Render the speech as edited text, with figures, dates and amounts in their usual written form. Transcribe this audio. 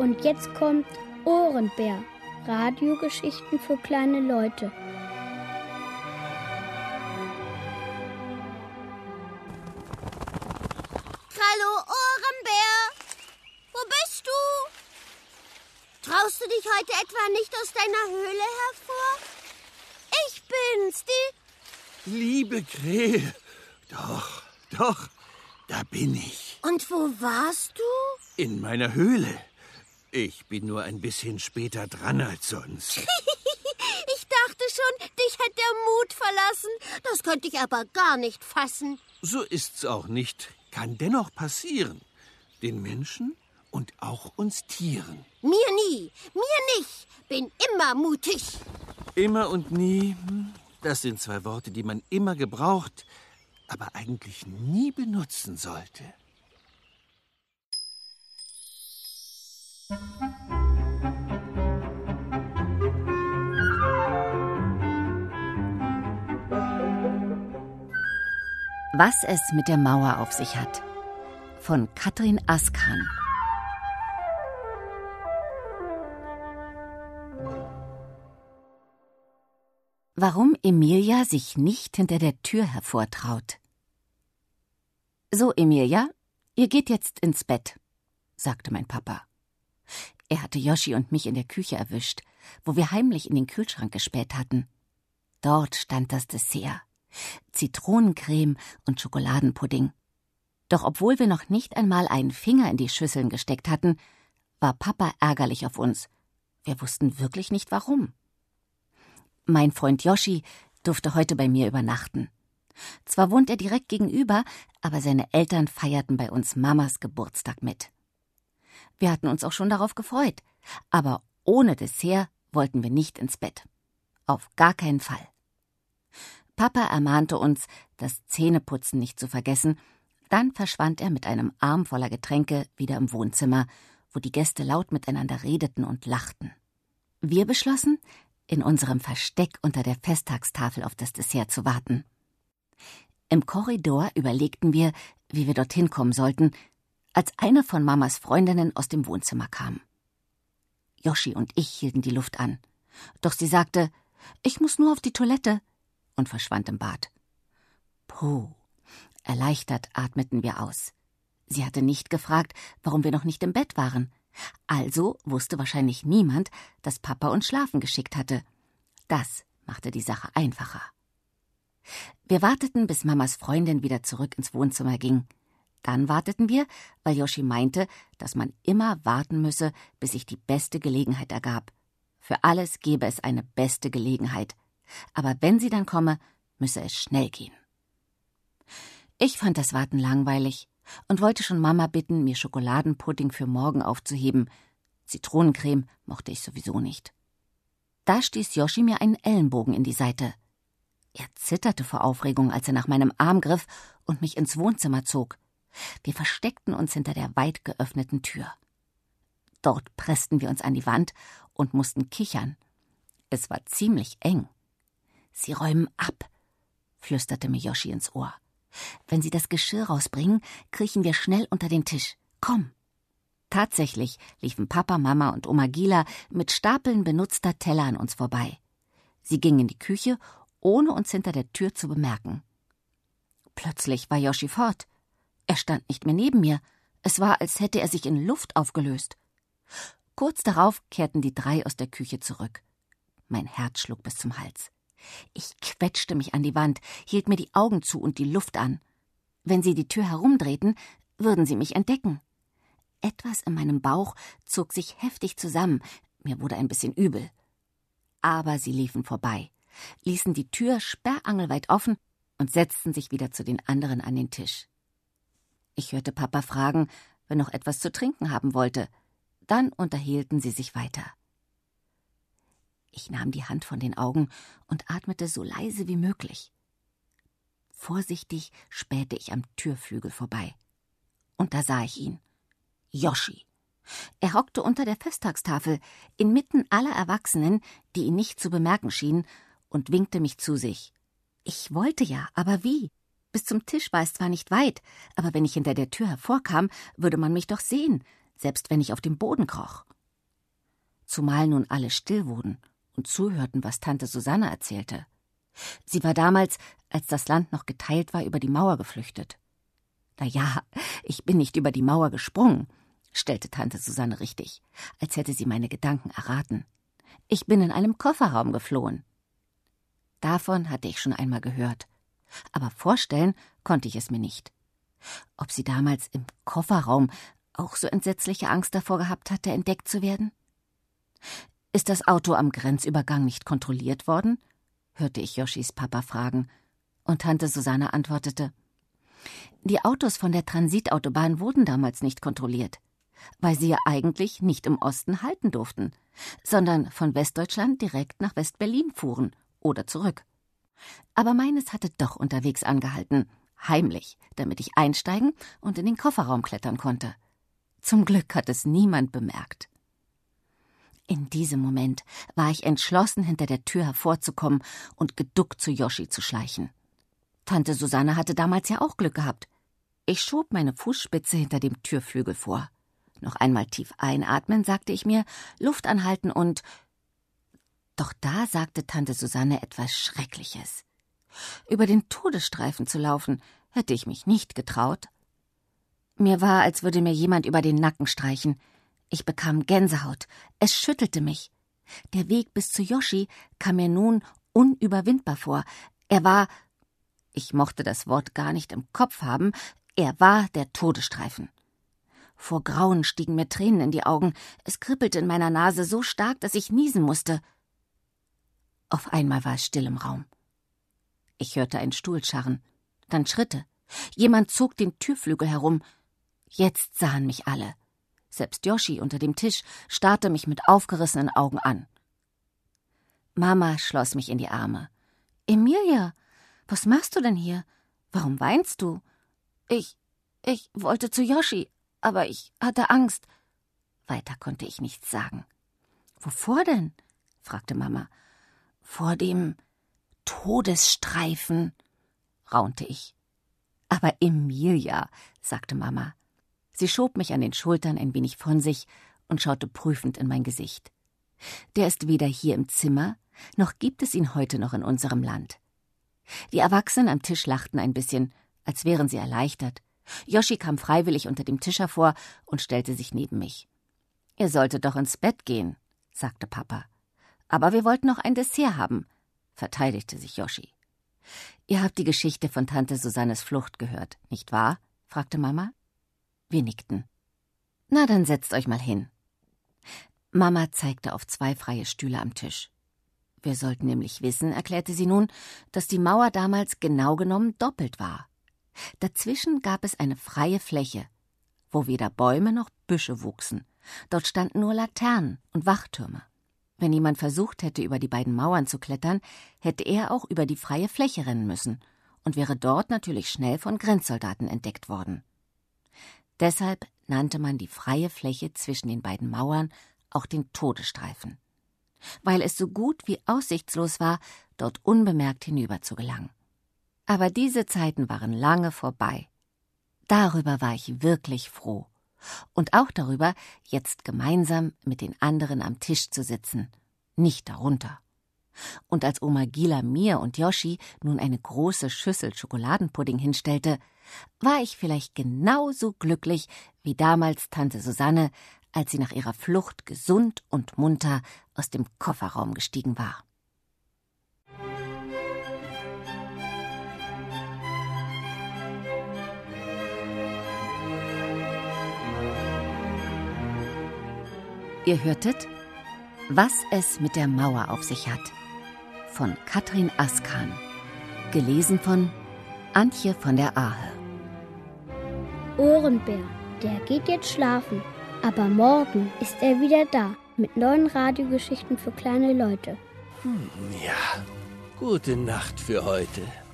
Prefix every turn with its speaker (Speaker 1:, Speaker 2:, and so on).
Speaker 1: Und jetzt kommt Ohrenbär. Radiogeschichten für kleine Leute.
Speaker 2: Hallo Ohrenbär, wo bist du? Traust du dich heute etwa nicht aus deiner Höhle hervor? Ich bin's, die...
Speaker 3: Liebe Krähe, doch, da bin ich.
Speaker 2: Und wo warst du?
Speaker 3: In meiner Höhle. Ich bin nur ein bisschen später dran als sonst.
Speaker 2: Ich dachte schon, dich hätte der Mut verlassen. Das könnte ich aber gar nicht fassen.
Speaker 3: So ist's auch nicht. Kann dennoch passieren. Den Menschen und auch uns Tieren.
Speaker 2: Mir nie, mir nicht. Bin immer mutig.
Speaker 3: Immer und nie, das sind zwei Worte, die man immer gebraucht, aber eigentlich nie benutzen sollte.
Speaker 4: Was es mit der Mauer auf sich hat. Von Katrin Askan. Warum Emilia sich nicht hinter der Tür hervortraut. So, Emilia, ihr geht jetzt ins Bett, sagte mein Papa. Er hatte Joschi und mich in der Küche erwischt, wo wir heimlich in den Kühlschrank gespäht hatten. Dort stand das Dessert. Zitronencreme und Schokoladenpudding. Doch obwohl wir noch nicht einmal einen Finger in die Schüsseln gesteckt hatten, war Papa ärgerlich auf uns. Wir wussten wirklich nicht, warum. Mein Freund Joschi durfte heute bei mir übernachten. Zwar wohnt er direkt gegenüber, aber seine Eltern feierten bei uns Mamas Geburtstag mit. Wir hatten uns auch schon darauf gefreut, aber ohne Dessert wollten wir nicht ins Bett. Auf gar keinen Fall. Papa ermahnte uns, das Zähneputzen nicht zu vergessen, dann verschwand er mit einem Arm voller Getränke wieder im Wohnzimmer, wo die Gäste laut miteinander redeten und lachten. Wir beschlossen, in unserem Versteck unter der Festtagstafel auf das Dessert zu warten. Im Korridor überlegten wir, wie wir dorthin kommen sollten, als eine von Mamas Freundinnen aus dem Wohnzimmer kam. Joschi und ich hielten die Luft an, doch sie sagte, ich muss nur auf die Toilette, und verschwand im Bad. Puh, erleichtert atmeten wir aus. Sie hatte nicht gefragt, warum wir noch nicht im Bett waren. Also wusste wahrscheinlich niemand, dass Papa uns schlafen geschickt hatte. Das machte die Sache einfacher. Wir warteten, bis Mamas Freundin wieder zurück ins Wohnzimmer ging. Dann warteten wir, weil Joschi meinte, dass man immer warten müsse, bis sich die beste Gelegenheit ergab. Für alles gebe es eine beste Gelegenheit. Aber wenn sie dann komme, müsse es schnell gehen. Ich fand das Warten langweilig und wollte schon Mama bitten, mir Schokoladenpudding für morgen aufzuheben. Zitronencreme mochte ich sowieso nicht. Da stieß Joschi mir einen Ellenbogen in die Seite. Er zitterte vor Aufregung, als er nach meinem Arm griff und mich ins Wohnzimmer zog. Wir versteckten uns hinter der weit geöffneten Tür. Dort pressten wir uns an die Wand und mussten kichern. Es war ziemlich eng. »Sie räumen ab«, flüsterte mir Joschi ins Ohr. »Wenn Sie das Geschirr rausbringen, kriechen wir schnell unter den Tisch. Komm!« Tatsächlich liefen Papa, Mama und Oma Gila mit Stapeln benutzter Teller an uns vorbei. Sie gingen in die Küche, ohne uns hinter der Tür zu bemerken. Plötzlich war Joschi fort. Er stand nicht mehr neben mir. Es war, als hätte er sich in Luft aufgelöst. Kurz darauf kehrten die drei aus der Küche zurück. Mein Herz schlug bis zum Hals. Ich quetschte mich an die Wand, hielt mir die Augen zu und die Luft an. Wenn sie die Tür herumdrehten, würden sie mich entdecken. Etwas in meinem Bauch zog sich heftig zusammen, mir wurde ein bisschen übel. Aber sie liefen vorbei, ließen die Tür sperrangelweit offen und setzten sich wieder zu den anderen an den Tisch. Ich hörte Papa fragen, wer noch etwas zu trinken haben wollte. Dann unterhielten sie sich weiter. Ich nahm die Hand von den Augen und atmete so leise wie möglich. Vorsichtig spähte ich am Türflügel vorbei. Und da sah ich ihn. Joschi. Er hockte unter der Festtagstafel, inmitten aller Erwachsenen, die ihn nicht zu bemerken schienen, und winkte mich zu sich. Ich wollte ja, aber wie? Bis zum Tisch war es zwar nicht weit, aber wenn ich hinter der Tür hervorkam, würde man mich doch sehen, selbst wenn ich auf dem Boden kroch. zumal nun alle still wurden und zuhörten, was Tante Susanne erzählte. Sie war damals, als das Land noch geteilt war, über die Mauer geflüchtet. »Na ja, ich bin nicht über die Mauer gesprungen«, stellte Tante Susanne richtig, als hätte sie meine Gedanken erraten. »Ich bin in einem Kofferraum geflohen.« Davon hatte ich schon einmal gehört, aber vorstellen konnte ich es mir nicht. Ob sie damals im Kofferraum auch so entsetzliche Angst davor gehabt hatte, entdeckt zu werden? »Ist das Auto am Grenzübergang nicht kontrolliert worden?« hörte ich Joschis Papa fragen, und Tante Susanne antwortete: »Die Autos von der Transitautobahn wurden damals nicht kontrolliert, weil sie ja eigentlich nicht im Osten halten durften, sondern von Westdeutschland direkt nach West-Berlin fuhren oder zurück. Aber meines hatte doch unterwegs angehalten, heimlich, damit ich einsteigen und in den Kofferraum klettern konnte. Zum Glück hat es niemand bemerkt.« In diesem Moment war ich entschlossen, hinter der Tür hervorzukommen und geduckt zu Joschi zu schleichen. Tante Susanne hatte damals ja auch Glück gehabt. Ich schob meine Fußspitze hinter dem Türflügel vor. Noch einmal tief einatmen, sagte ich mir, Luft anhalten und... Doch da sagte Tante Susanne etwas Schreckliches. Über den Todesstreifen zu laufen, hätte ich mich nicht getraut. Mir war, als würde mir jemand über den Nacken streichen. Ich bekam Gänsehaut. Es schüttelte mich. Der Weg bis zu Joschi kam mir nun unüberwindbar vor. Er war, ich mochte das Wort gar nicht im Kopf haben, er war der Todesstreifen. Vor Grauen stiegen mir Tränen in die Augen. Es kribbelte in meiner Nase so stark, dass ich niesen musste. Auf einmal war es still im Raum. Ich hörte einen Stuhl scharren, dann Schritte. Jemand zog den Türflügel herum. Jetzt sahen mich alle. Selbst Joschi unter dem Tisch starrte mich mit aufgerissenen Augen an. Mama schloss mich in die Arme. »Emilia, was machst du denn hier? Warum weinst du?« Ich wollte zu Joschi, aber ich hatte Angst.« Weiter konnte ich nichts sagen. »Wovor denn?« fragte Mama. »Vor dem Todesstreifen«, raunte ich. »Aber Emilia«, sagte Mama. Sie schob mich an den Schultern ein wenig von sich und schaute prüfend in mein Gesicht. »Der ist weder hier im Zimmer, noch gibt es ihn heute noch in unserem Land.« Die Erwachsenen am Tisch lachten ein bisschen, als wären sie erleichtert. Joschi kam freiwillig unter dem Tisch hervor und stellte sich neben mich. »Ihr solltet doch ins Bett gehen«, sagte Papa. »Aber wir wollten noch ein Dessert haben«, verteidigte sich Joschi. »Ihr habt die Geschichte von Tante Susannes Flucht gehört, nicht wahr?« fragte Mama. Wir nickten. »Na, dann setzt euch mal hin.« Mama zeigte auf 2 freie Stühle am Tisch. Wir sollten nämlich wissen, erklärte sie nun, dass die Mauer damals genau genommen doppelt war. Dazwischen gab es eine freie Fläche, wo weder Bäume noch Büsche wuchsen. Dort standen nur Laternen und Wachtürme. Wenn jemand versucht hätte, über die beiden Mauern zu klettern, hätte er auch über die freie Fläche rennen müssen und wäre dort natürlich schnell von Grenzsoldaten entdeckt worden. Deshalb nannte man die freie Fläche zwischen den beiden Mauern auch den Todesstreifen, weil es so gut wie aussichtslos war, dort unbemerkt hinüber zu gelangen. Aber diese Zeiten waren lange vorbei. Darüber war ich wirklich froh. Und auch darüber, jetzt gemeinsam mit den anderen am Tisch zu sitzen, nicht darunter. Und als Oma Gila mir und Joschi nun eine große Schüssel Schokoladenpudding hinstellte, war ich vielleicht genauso glücklich wie damals Tante Susanne, als sie nach ihrer Flucht gesund und munter aus dem Kofferraum gestiegen war. Ihr hörtet »Was es mit der Mauer auf sich hat« von Katrin Askan, gelesen von Antje von der Ahe.
Speaker 1: Ohrenbär, der geht jetzt schlafen, aber morgen ist er wieder da mit neuen Radiogeschichten für kleine Leute.
Speaker 3: Ja, gute Nacht für heute.